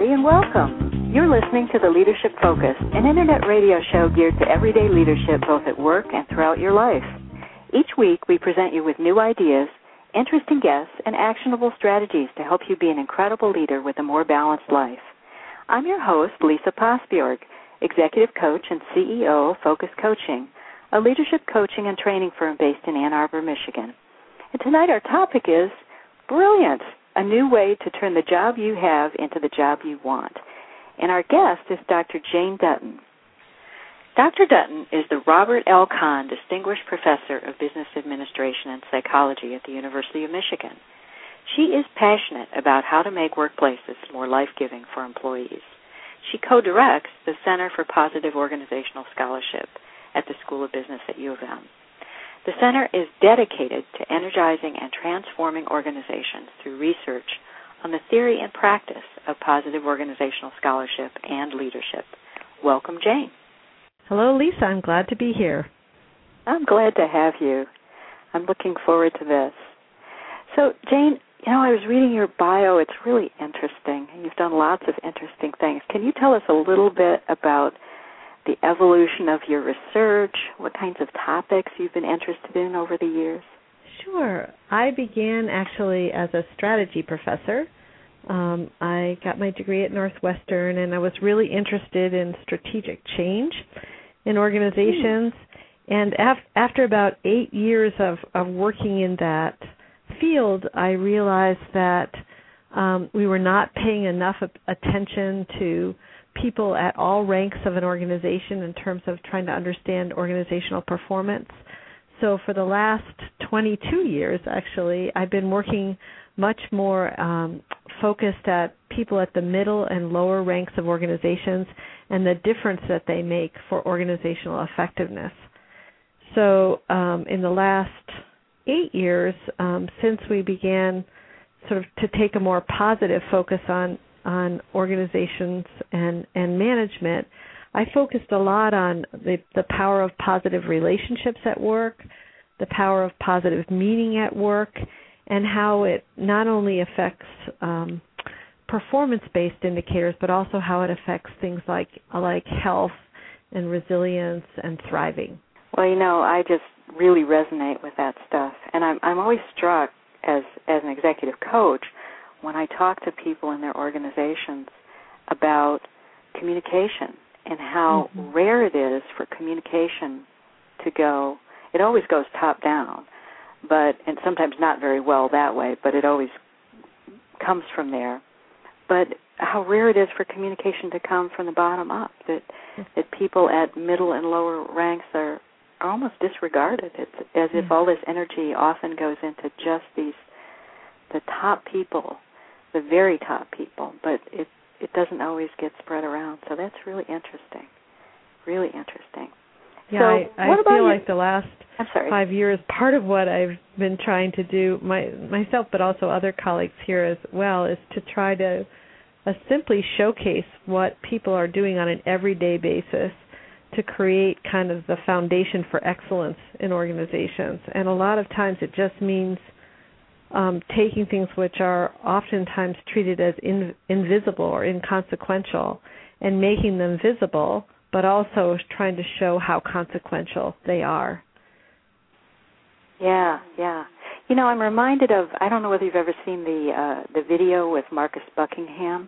everybody, and welcome. You're listening to The Leadership Focus, an internet radio show geared to everyday leadership both at work and throughout your life. Each week, we present you with new ideas, interesting guests, and actionable strategies to help you be an incredible leader with a more balanced life. I'm your host, Lisa Posbjorg, Executive Coach and CEO of Focus Coaching, a leadership coaching and training firm based in Ann Arbor, Michigan. And tonight our topic is Brilliant, a new way to turn the job you have into the job you want. And our guest is Dr. Jane Dutton. Dr. Dutton is the Robert L. Kahn Distinguished Professor of Business Administration and Psychology at the University of Michigan. She is passionate about how to make workplaces more life-giving for employees. She co-directs the Center for Positive Organizational Scholarship at the School of Business at U of M. The center is dedicated to energizing and transforming organizations through research on the theory and practice of positive organizational scholarship and leadership. Welcome, Jane. Hello, Lisa. I'm glad to be here. I'm glad to have you. I'm looking forward to this. So, Jane, I was reading your bio. It's really interesting. You've done lots of interesting things. Can you tell us a little bit about the evolution of your research, what kinds of topics you've been interested in over the years? Sure. I began actually as a strategy professor. I got my degree at Northwestern, and I was really interested in strategic change in organizations. And after about 8 years of working in that field, I realized that we were not paying enough attention to people at all ranks of an organization in terms of trying to understand organizational performance. So for the last 22 years, actually, I've been working much more focused at people at the middle and lower ranks of organizations and the difference that they make for organizational effectiveness. So in the last 8 years, since we began sort of to take a more positive focus on organizations and management, I focused a lot on the power of positive relationships at work, the power of positive meaning at work, and how it not only affects performance-based indicators, but also how it affects things like health and resilience and thriving. Well, I just really resonate with that stuff, and I'm always struck as an executive coach when I talk to people in their organizations about communication and how rare it is for communication to go. It always goes top down, and sometimes not very well that way, but it always comes from there. But how rare it is for communication to come from the bottom up, that people at middle and lower ranks are almost disregarded. It's as if all this energy often goes into just the top people, the very top people, but it doesn't always get spread around. So that's really interesting, really interesting. Yeah, so I feel like the last 5 years, part of what I've been trying to do myself, but also other colleagues here as well, is to try to simply showcase what people are doing on an everyday basis to create kind of the foundation for excellence in organizations. And a lot of times it just means taking things which are oftentimes treated as invisible or inconsequential and making them visible, but also trying to show how consequential they are. Yeah. I'm reminded of, I don't know whether you've ever seen the video with Marcus Buckingham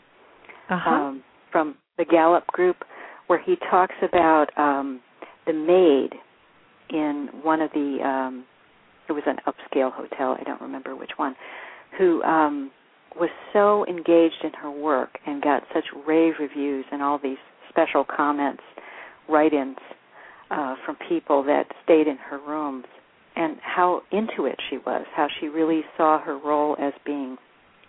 from the Gallup Group, where he talks about the maid in one of the it was an upscale hotel, I don't remember which one, who was so engaged in her work and got such rave reviews and all these special comments, write-ins from people that stayed in her rooms, and how into it she was, how she really saw her role as being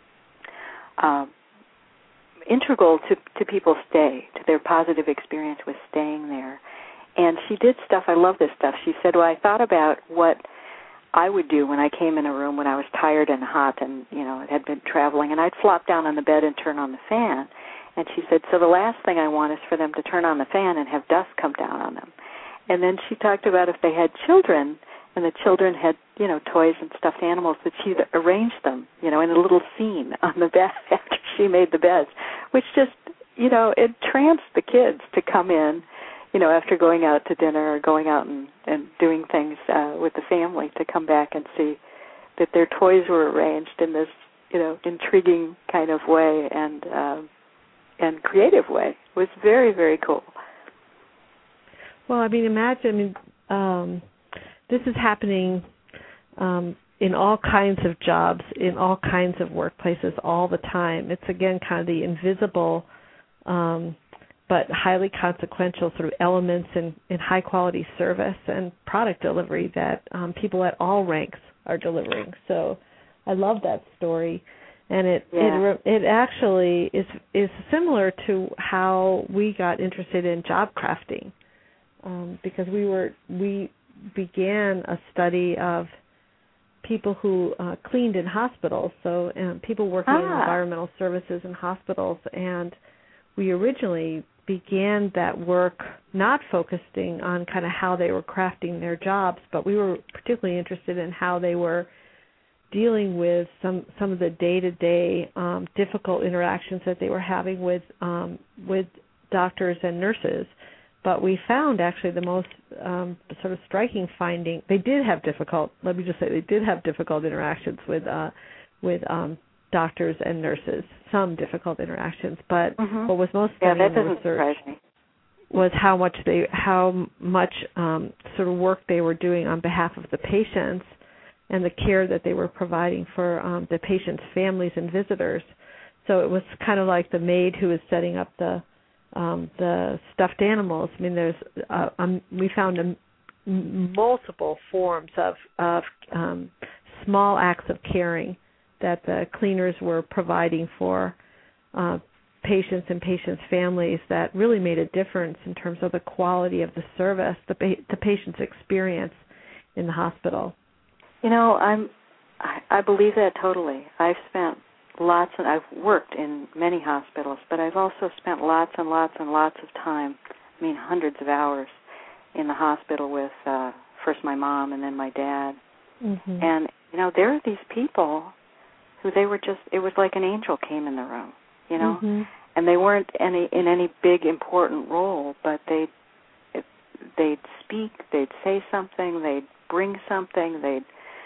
integral to people's stay, to their positive experience with staying there. And she did stuff, I love this stuff. She said, I thought about what I would do when I came in a room when I was tired and hot and, had been traveling, and I'd flop down on the bed and turn on the fan. And she said, so the last thing I want is for them to turn on the fan and have dust come down on them. And then she talked about if they had children, and the children had, toys and stuffed animals, that she'd arrange them, in a little scene on the bed after she made the beds, which just, it tramps the kids to come in, after going out to dinner or going out and doing things with the family, to come back and see that their toys were arranged in this, intriguing kind of way and creative way. It was very, very cool. Well, imagine, this is happening in all kinds of jobs, in all kinds of workplaces all the time. It's, again, kind of the invisible but highly consequential sort of elements in high-quality service and product delivery that people at all ranks are delivering. So I love that story. And it actually is similar to how we got interested in job crafting, because we began a study of people who cleaned in hospitals, so people working in environmental services in hospitals, and we originally began that work not focusing on kind of how they were crafting their jobs, but we were particularly interested in how they were dealing with some of the day-to-day difficult interactions that they were having with doctors and nurses. But we found actually the most sort of striking finding. They did have difficult interactions with doctors and nurses, some difficult interactions. But what was most stunning in the research was how much sort of work they were doing on behalf of the patients and the care that they were providing for the patients' families and visitors. So it was kind of like the maid who was setting up the stuffed animals. We found multiple forms of small acts of caring that the cleaners were providing for patients and patients' families that really made a difference in terms of the quality of the service, the patient's experience in the hospital. I believe that totally. I've worked in many hospitals, but I've also spent lots and lots and lots of time, hundreds of hours in the hospital with first my mom and then my dad. Mm-hmm. And, there are these people who it was like an angel came in the room, mm-hmm. and they weren't in any big important role, but they'd speak, they'd say something, they'd bring something, they'd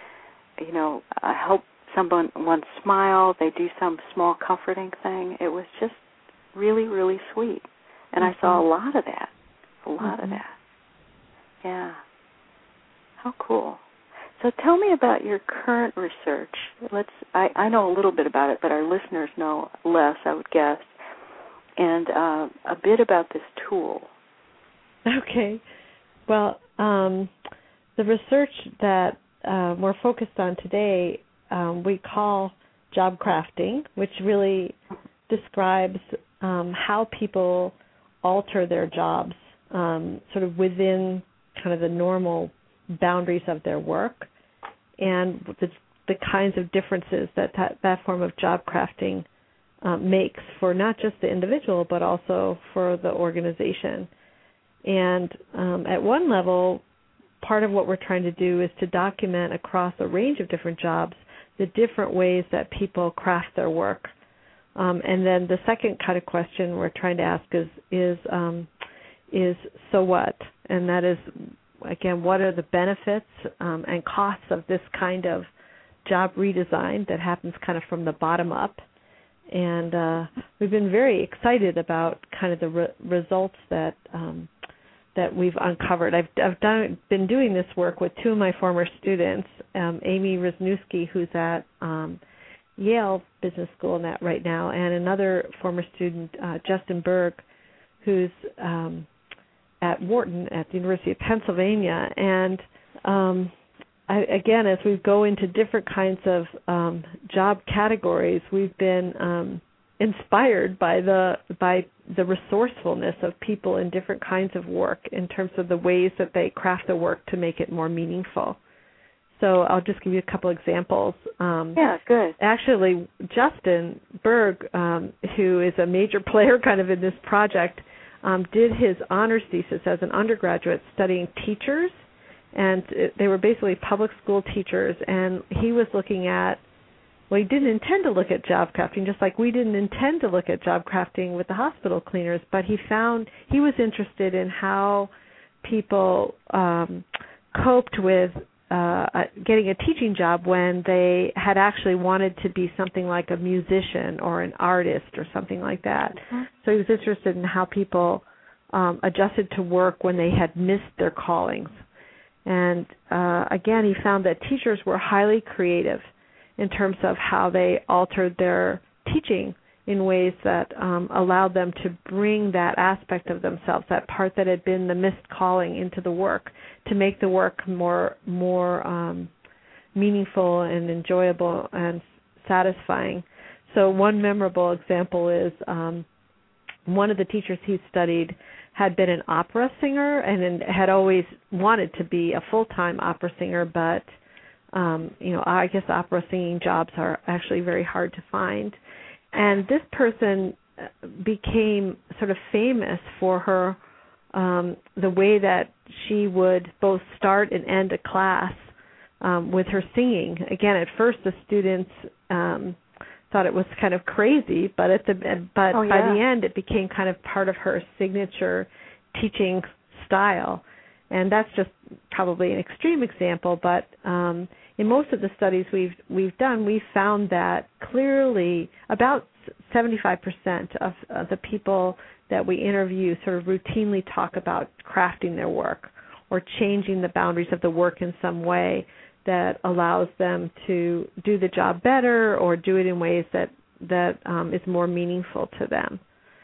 help someone smile, they do some small comforting thing. It was just really, really sweet. And mm-hmm. I saw a lot of that. Mm-hmm. Yeah. How cool. So tell me about your current research. I know a little bit about it, but our listeners know less, I would guess. And a bit about this tool. Okay. Well, the research that we're focused on today, we call job crafting, which really describes how people alter their jobs sort of within kind of the normal boundaries of their work, and the kinds of differences that form of job crafting makes for not just the individual but also for the organization. And at one level, part of what we're trying to do is to document across a range of different jobs the different ways that people craft their work. And then the second kind of question we're trying to ask is so what? And that is, again, what are the benefits and costs of this kind of job redesign that happens kind of from the bottom up? And we've been very excited about kind of the results that we've uncovered. I've been doing this work with two of my former students, Amy Wisniewski, who's at Yale Business School right now, and another former student, Justin Berg, who's at Wharton at the University of Pennsylvania. And again, as we go into different kinds of job categories, we've been inspired by the resourcefulness of people in different kinds of work in terms of the ways that they craft the work to make it more meaningful. So I'll just give you a couple examples. Yeah, good. Actually, Justin Berg, who is a major player kind of in this project, did his honors thesis as an undergraduate studying teachers, and they were basically public school teachers, and he was looking at Well, he didn't intend to look at job crafting, just like we didn't intend to look at job crafting with the hospital cleaners, but he was interested in how people coped with getting a teaching job when they had actually wanted to be something like a musician or an artist or something like that. Mm-hmm. So he was interested in how people adjusted to work when they had missed their callings. And again, he found that teachers were highly creative in terms of how they altered their teaching in ways that allowed them to bring that aspect of themselves, that part that had been the missed calling, into the work, to make the work more meaningful and enjoyable and satisfying. So one memorable example is one of the teachers he studied had been an opera singer and had always wanted to be a full-time opera singer, but I guess opera singing jobs are actually very hard to find. And this person became sort of famous for her, the way that she would both start and end a class with her singing. Again, at first the students thought it was kind of crazy, by the end it became kind of part of her signature teaching style. And that's just probably an extreme example, but in most of the studies we've done, we've found that clearly about 75% of the people that we interview sort of routinely talk about crafting their work or changing the boundaries of the work in some way that allows them to do the job better or do it in ways that is more meaningful to them.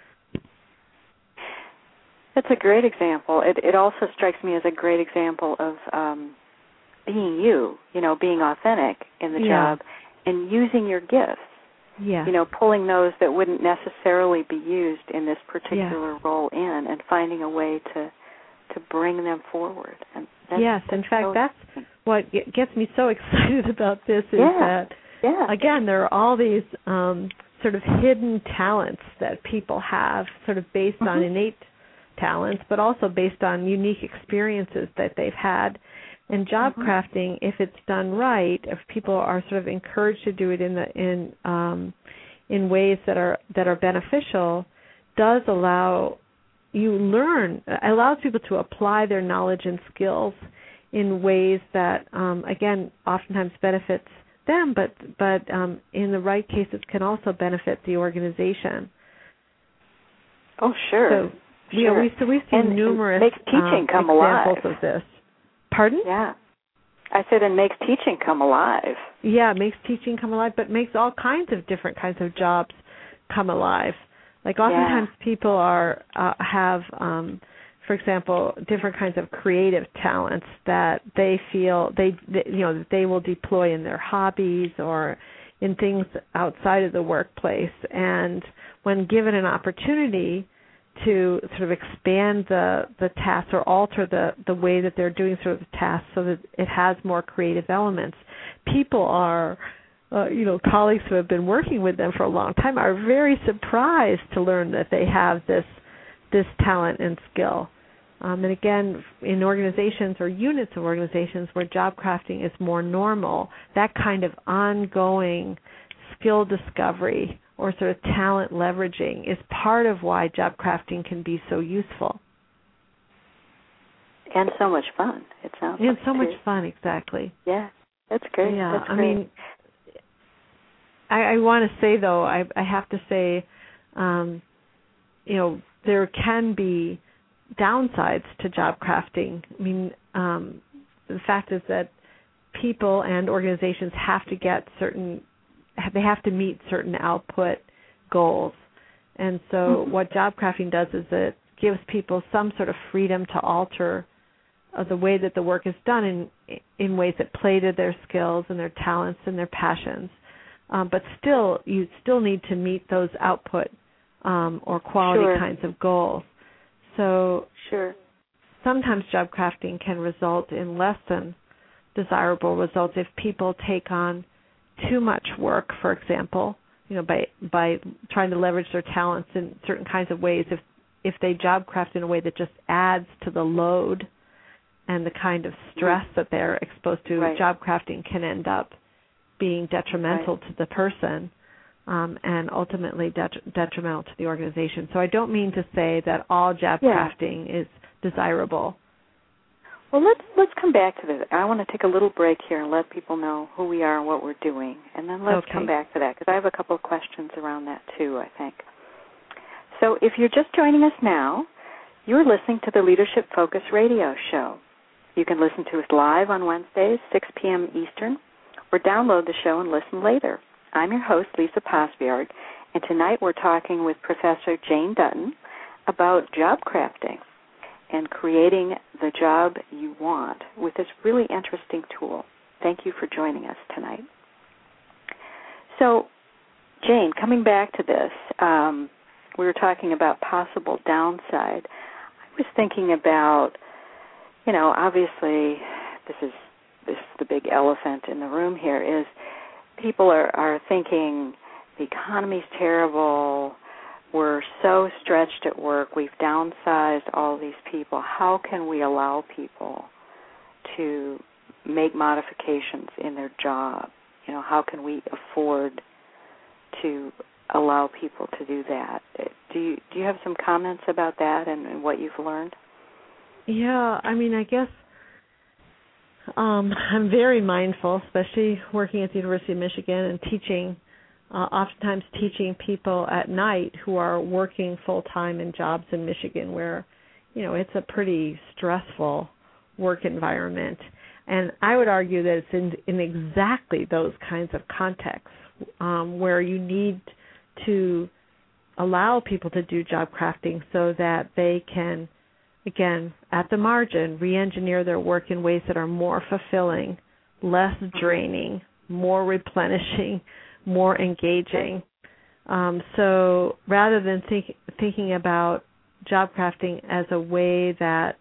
That's a great example. It also strikes me as a great example of being you, being authentic in the job and using your gifts. Yeah. Pulling those that wouldn't necessarily be used in this particular role in and finding a way to bring them forward. And in fact, that's what gets me so excited about this is that, again, there are all these sort of hidden talents that people have sort of based on innate talents, but also based on unique experiences that they've had. And job crafting, if it's done right, if people are sort of encouraged to do it in ways that are beneficial, does allows people to apply their knowledge and skills in ways that, again, oftentimes benefits them, but in the right cases can also benefit the organization. Oh, sure. So we've seen numerous makes teaching come examples alive. of this. Pardon? Yeah. I said it makes teaching come alive. Yeah, it makes teaching come alive, but makes all kinds of different kinds of jobs come alive. Like oftentimes people have, for example, different kinds of creative talents that they feel that they will deploy in their hobbies or in things outside of the workplace. And when given an opportunity to sort of expand the task or alter the way that they're doing sort of the task so that it has more creative elements, people are, colleagues who have been working with them for a long time are very surprised to learn that they have this talent and skill. And again, in organizations or units of organizations where job crafting is more normal, that kind of ongoing skill discovery or sort of talent leveraging is part of why job crafting can be so useful. And so much fun, it sounds like. And so much fun, exactly. Yeah, that's great. Yeah, that's great. I mean, I want to say, though, I have to say, there can be downsides to job crafting. I mean, the fact is that people and organizations have to meet certain output goals. And so what job crafting does is it gives people some sort of freedom to alter the way that the work is done in ways that play to their skills and their talents and their passions. But still, you still need to meet those output or quality kinds of goals. So sometimes job crafting can result in less than desirable results if people take on too much work, for example, by trying to leverage their talents in certain kinds of ways. If they job craft in a way that just adds to the load and the kind of stress that they're exposed to, job crafting can end up being detrimental to the person and ultimately detrimental to the organization. So I don't mean to say that all job crafting is desirable. Well, let's come back to this. I want to take a little break here and let people know who we are and what we're doing, and then let's come back to that, because I have a couple of questions around that too, I think. So if you're just joining us now, you're listening to the Leadership Focus radio show. You can listen to us live on Wednesdays, 6 p.m. Eastern, or download the show and listen later. I'm your host, Lisa Posbjerg, and tonight we're talking with Professor Jane Dutton about job crafting and creating the job you want with this really interesting tool. Thank you for joining us tonight. So, Jane, coming back to this, we were talking about possible downside. I was thinking about, obviously this is the big elephant in the room here, is people are thinking the economy's terrible, we're so stretched at work, we've downsized all these people. How can we allow people to make modifications in their job? How can we afford to allow people to do that? Do you have some comments about that and what you've learned? Yeah, I guess I'm very mindful, especially working at the University of Michigan and teaching, oftentimes teaching people at night who are working full-time in jobs in Michigan where, it's a pretty stressful work environment. And I would argue that it's in exactly those kinds of contexts where you need to allow people to do job crafting so that they can, again, at the margin, re-engineer their work in ways that are more fulfilling, less draining, more replenishing, more engaging. So rather than thinking about job crafting as a way that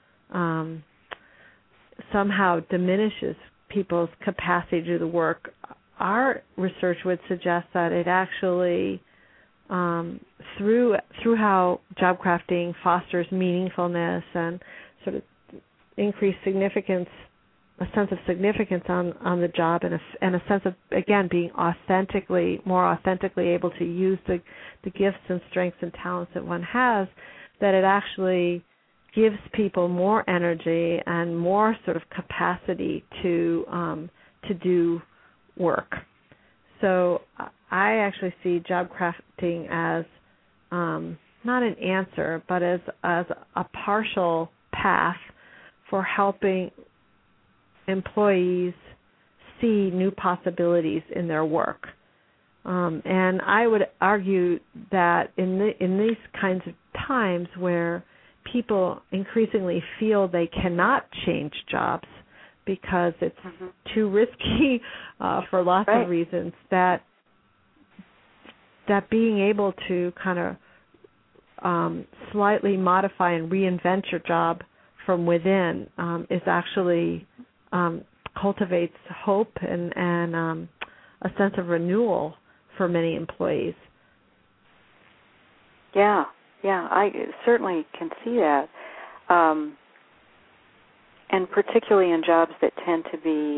somehow diminishes people's capacity to do the work, our research would suggest that it actually, through how job crafting fosters meaningfulness and sort of increased significance, a sense of significance on the job, and a sense of, again, being more authentically able to use the gifts and strengths and talents that one has, that it actually gives people more energy and more sort of capacity to do work. So I actually see job crafting as not an answer, but as a partial path for helping employees see new possibilities in their work. And I would argue that in these kinds of times where people increasingly feel they cannot change jobs because it's too risky for lots of reasons, that being able to kind of slightly modify and reinvent your job from within is actually cultivates hope and a sense of renewal for many employees. Yeah, I certainly can see that. And particularly in jobs that tend to be,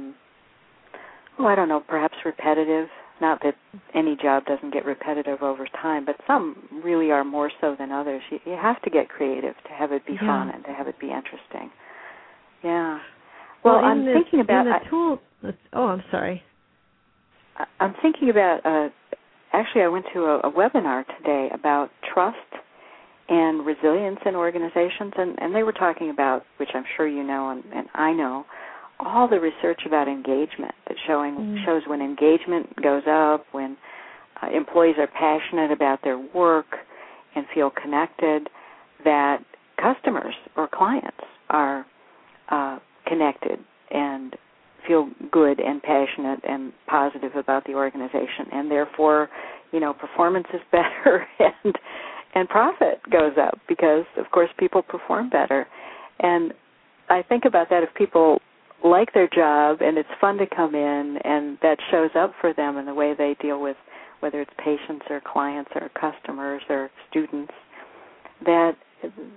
perhaps repetitive. Not that any job doesn't get repetitive over time, but some really are more so than others. You have to get creative to have it be fun and to have it be interesting. Yeah. Well, I'm thinking about... I'm sorry. I'm thinking about... Actually, I went to a webinar today about trust and resilience in organizations, and they were talking about, which I'm sure you know and I know, all the research about engagement that shows when engagement goes up, when employees are passionate about their work and feel connected, that customers or clients are connected and feel good and passionate and positive about the organization, and therefore, performance is better and profit goes up because, of course, people perform better. And I think about that if people like their job and it's fun to come in and that shows up for them in the way they deal with whether it's patients or clients or customers or students, that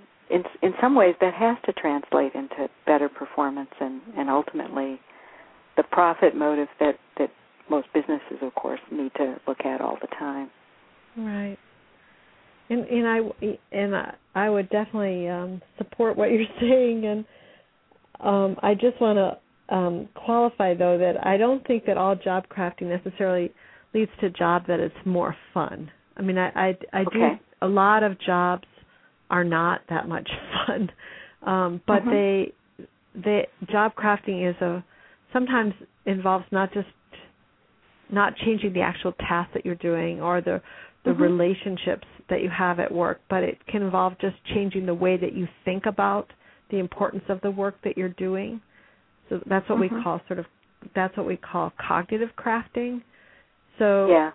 in some ways that has to translate into better performance and ultimately the profit motive that most businesses, of course, need to look at all the time. Right. And I would definitely support what you're saying, and I just want to qualify, though, that I don't think that all job crafting necessarily leads to a job that is more fun. I mean, I do. A lot of jobs are not that much fun, but they job crafting sometimes involves not changing the actual task that you're doing or the relationships that you have at work, but it can involve just changing the way that you think about the importance of the work that you're doing. So that's what we call cognitive crafting. So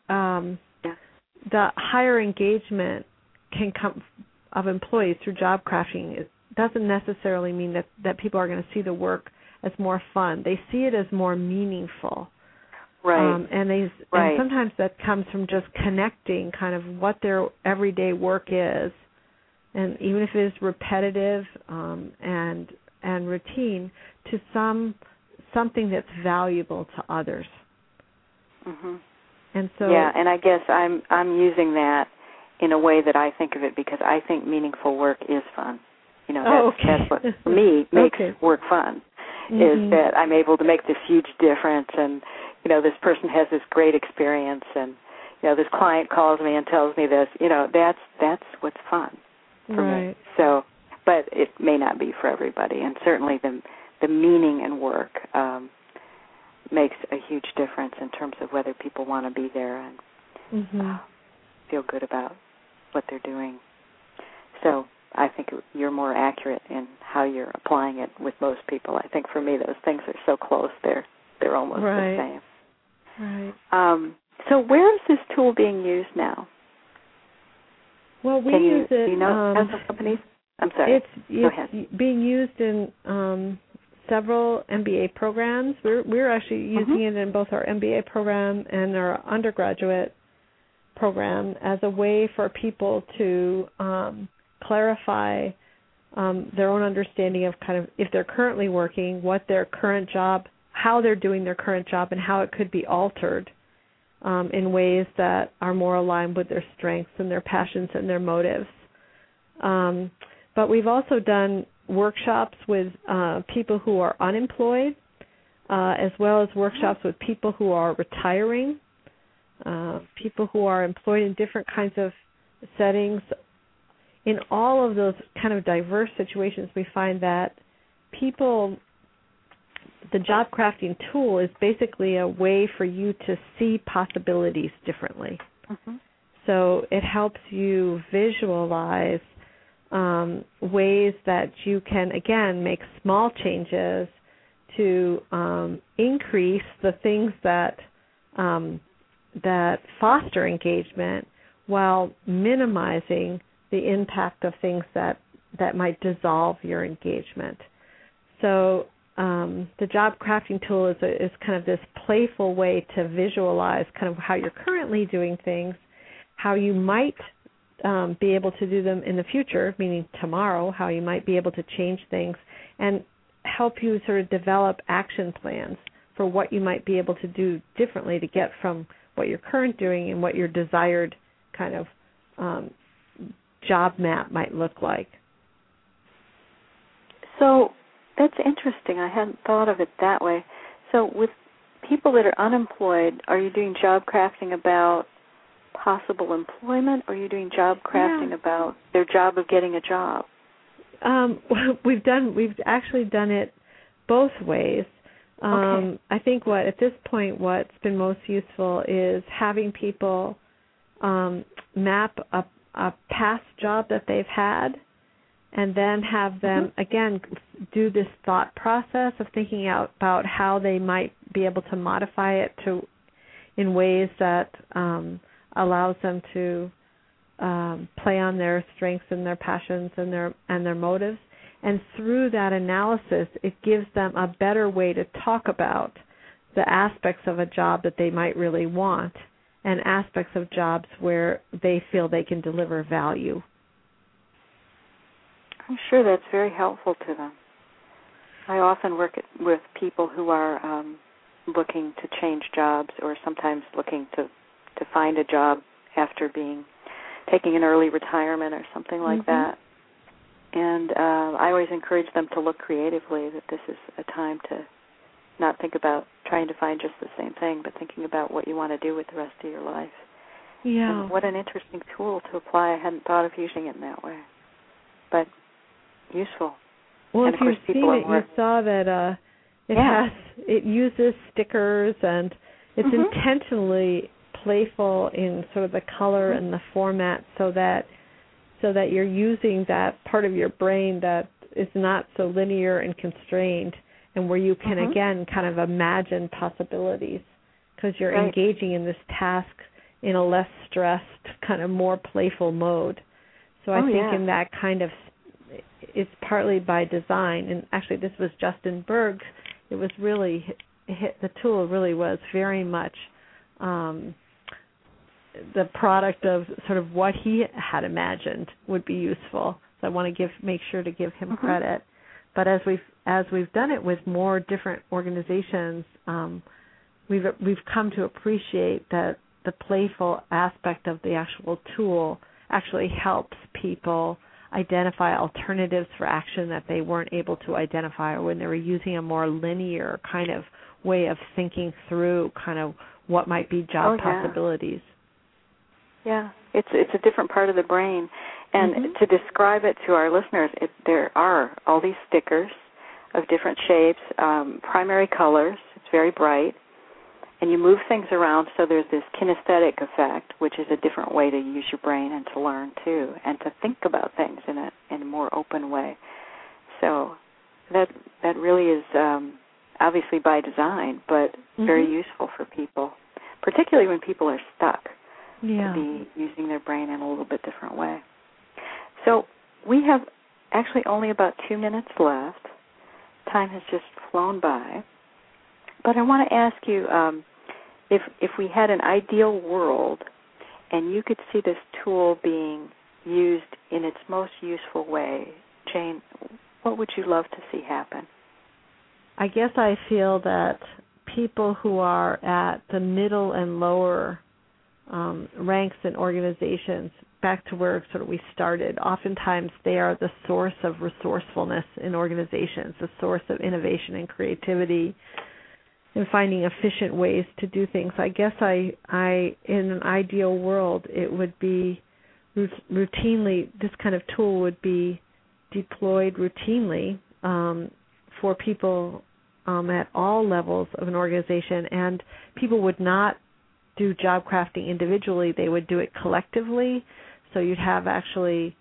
the higher engagement can come of employees through job crafting. It doesn't necessarily mean that people are going to see the work as more fun. They see it as more meaningful. Right. And sometimes that comes from just connecting kind of what their everyday work is, and even if it is repetitive and routine, to something that's valuable to others. Mm-hmm. And so and I guess I'm using that in a way that I think of it because I think meaningful work is fun. You know, that's what for me makes work fun. Is that I'm able to make this huge difference, and you know, this person has this great experience, and you know, this client calls me and tells me this. You know, that's what's fun for me. So, but it may not be for everybody, and certainly the meaning in work makes a huge difference in terms of whether people want to be there and feel good about what they're doing. So I think you're more accurate in how you're applying it with most people. I think for me those things are so close, they're almost the same. Right. So where is this tool being used now? Well, we use it. Do you know as a company? I'm sorry. Go ahead. It's being used in several MBA programs. We're actually using it in both our MBA program and our undergraduate program as a way for people to clarify their own understanding of kind of if they're currently working, what their current job, how they're doing their current job, and how it could be altered in ways that are more aligned with their strengths and their passions and their motives. But we've also done workshops with people who are unemployed, as well as workshops with people who are retiring, people who are employed in different kinds of settings. In all of those kind of diverse situations, we find that the job crafting tool is basically a way for you to see possibilities differently. So it helps you visualize ways that you can, again, make small changes to increase the things that foster engagement while minimizing the impact of things that might dissolve your engagement. So the job crafting tool is kind of this playful way to visualize kind of how you're currently doing things, how you might be able to do them in the future, meaning tomorrow, how you might be able to change things, and help you sort of develop action plans for what you might be able to do differently to get from what you're currently doing and what your desired kind of job map might look like. So that's interesting. I hadn't thought of it that way. So with people that are unemployed, are you doing job crafting about possible employment, or are you doing job crafting about their job of getting a job? We've actually done it both ways. I think at this point what's been most useful is having people map a past job that they've had, and then have them again do this thought process of thinking out about how they might be able to modify it in ways that allows them to play on their strengths and their passions and their motives. And through that analysis, it gives them a better way to talk about the aspects of a job that they might really want and aspects of jobs where they feel they can deliver value. I'm sure that's very helpful to them. I often work with people who are looking to change jobs, or sometimes looking to find a job after taking an early retirement or something like that. And I always encourage them to look creatively, that this is a time to not think about trying to find just the same thing, but thinking about what you want to do with the rest of your life. Yeah. And what an interesting tool to apply. I hadn't thought of using it in that way, but useful. Well, and if you've seen it, you saw that it uses stickers, and it's intentionally playful in sort of the color and the format, so that you're using that part of your brain that is not so linear and constrained, and where you can again kind of imagine possibilities, because you're engaging in this task in a less stressed, kind of more playful mode. So I think in that kind of, it's partly by design, and actually this was Justin Berg. It was really, the tool really was very much the product of sort of what he had imagined would be useful. So I want to make sure to give him credit. But as we've done it with more different organizations, we've come to appreciate that the playful aspect of the actual tool actually helps people identify alternatives for action that they weren't able to identify, or when they were using a more linear kind of way of thinking through kind of what might be job possibilities. Yeah, it's a different part of the brain. And to describe it to our listeners, there are all these stickers of different shapes, primary colors. It's very bright. And you move things around, so there's this kinesthetic effect, which is a different way to use your brain and to learn, too, and to think about things in a more open way. So that really is obviously by design, but very useful for people, particularly when people are stuck, to be using their brain in a little bit different way. So we have actually only about 2 minutes left. Time has just flown by. But I want to ask you, if we had an ideal world and you could see this tool being used in its most useful way, Jane, what would you love to see happen? I guess I feel that people who are at the middle and lower ranks in organizations, back to where sort of we started, oftentimes they are the source of resourcefulness in organizations, the source of innovation and creativity, and finding efficient ways to do things. I guess I in an ideal world, it would be routinely, this kind of tool would be deployed routinely for people at all levels of an organization, and people would not do job crafting individually, they would do it collectively. So you'd have actually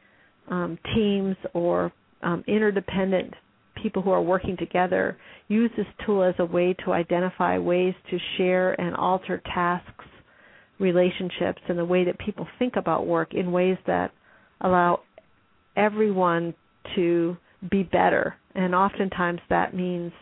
teams or interdependent people who are working together use this tool as a way to identify ways to share and alter tasks, relationships, and the way that people think about work in ways that allow everyone to be better. And oftentimes that means,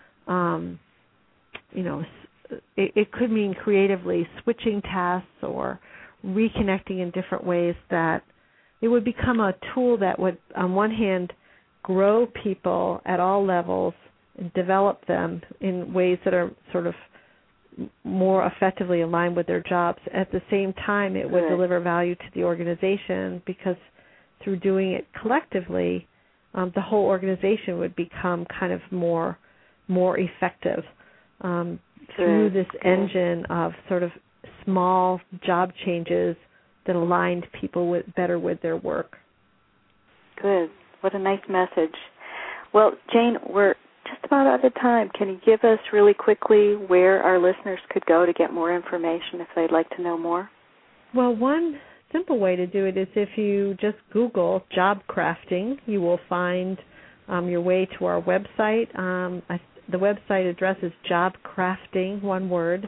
it could mean creatively switching tasks or reconnecting in different ways, that it would become a tool that would, on one hand, grow people at all levels and develop them in ways that are sort of more effectively aligned with their jobs. At the same time, it would deliver value to the organization, because through doing it collectively, the whole organization would become kind of more effective through this engine of sort of small job changes that aligned people better with their work. Good. What a nice message. Well, Jane, we're just about out of time. Can you give us really quickly where our listeners could go to get more information if they'd like to know more? Well, one simple way to do it is if you just Google job crafting, you will find your way to our website. The website address is jobcrafting.org.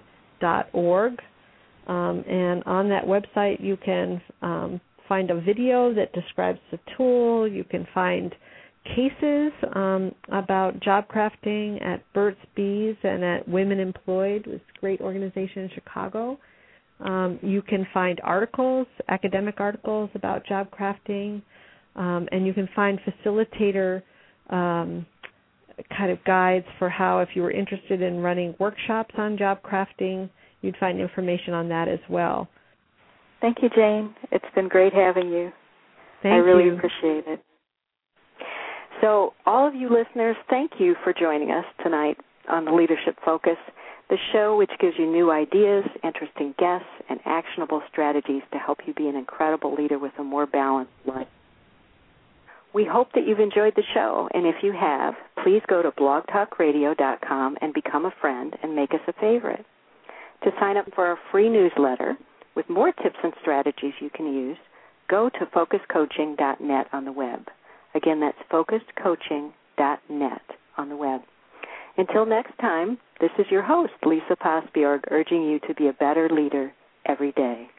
And on that website, you can find a video that describes the tool. You can find cases about job crafting at Burt's Bees and at Women Employed, which is a great organization in Chicago. You can find articles, academic articles about job crafting, and you can find facilitator kind of guides for how, if you were interested in running workshops on job crafting, you'd find information on that as well. Thank you, Jane. It's been great having you. I really appreciate it. So all of you listeners, thank you for joining us tonight on the Leadership Focus, the show which gives you new ideas, interesting guests, and actionable strategies to help you be an incredible leader with a more balanced life. We hope that you've enjoyed the show, and if you have, please go to blogtalkradio.com and become a friend and make us a favorite. To sign up for our free newsletter with more tips and strategies you can use, go to focuscoaching.net on the web. Again, that's focuscoaching.net on the web. Until next time, this is your host, Lisa Posbjorg, urging you to be a better leader every day.